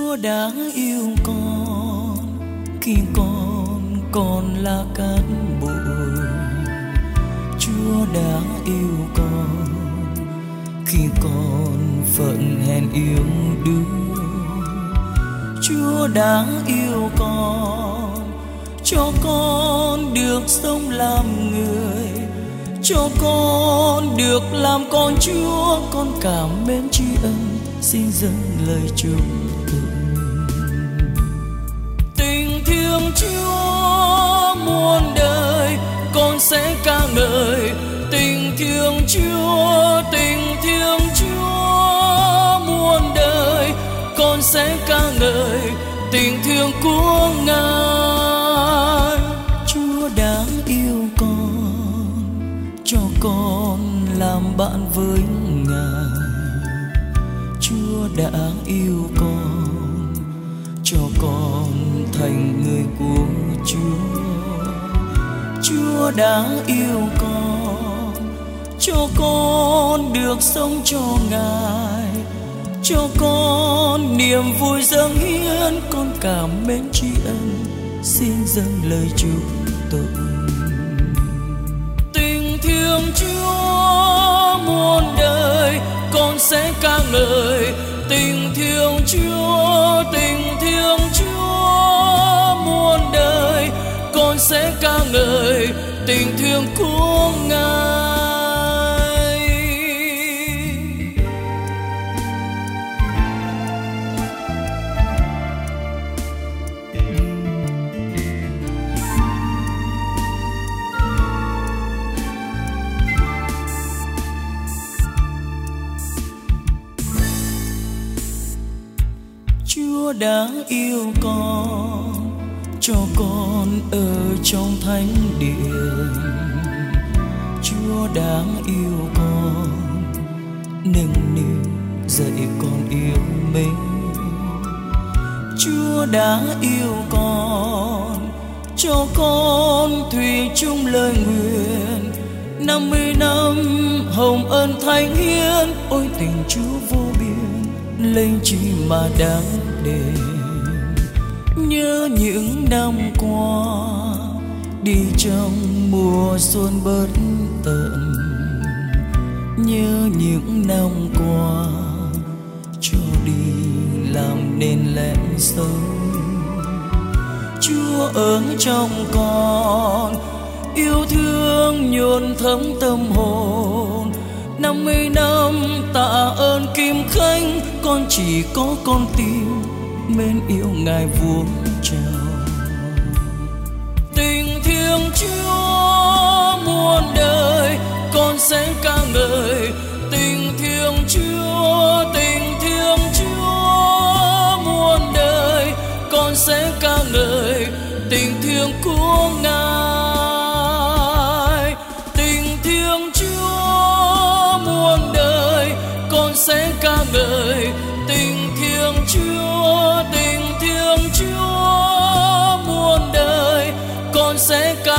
Chúa đã yêu con khi con còn là cát bụi. Chúa đã yêu con khi con phận hèn yếu đuối. Chúa đã yêu con, cho con được sống làm người, cho con được làm con Chúa. Con cảm mến tri ân, xin dâng lời chúc tụng. Tình thương Chúa muôn đời, con sẽ ca ngợi. Tình thương Chúa, tình thương Chúa muôn đời, con sẽ ca ngợi tình thương của Ngài. Chúa đã yêu con, cho con làm bạn với Ngài. Chúa đã yêu con, cho con thành người của Chúa. Chúa đã yêu con, cho con được sống cho Ngài, cho con niềm vui dâng hiến. Con cảm mến tri ân, xin dâng lời chúc tụng. Tình thương Chúa muôn đời, con sẽ ca ngợi. Tình thương Chúa, tình thương Chúa muôn đời, con sẽ ca ngợi tình thương của Ngài. Chúa đã yêu con, cho con ở trong thánh điện. Chúa đã yêu con, nâng niu dạy con yêu mến. Chúa đã yêu con, cho con thủy chung lời nguyện. 50 năm hồng ân thánh hiến, ôi tình Chúa vô biên, lên chi mà đáng đền. Nhớ những năm qua đi trong mùa xuân bất tận, nhớ những năm qua cho đi làm nên lẽ sống. Chúa ở trong con, yêu thương nhuộn thấm tâm hồn. 50 năm tạ ơn Kim Khánh, con chỉ có con tim mến yêu Ngài vuông trào. Tình thương Chúa muôn đời, con sẽ ca ngợi. Tình thương Chúa, tình thương Chúa muôn đời, con sẽ ca ngợi tình thương của Ngài. Tình thương Chúa muôn đời, con sẽ ca ngợi tình thương Chúa, tình thương Chúa muôn đời, con sẽ ca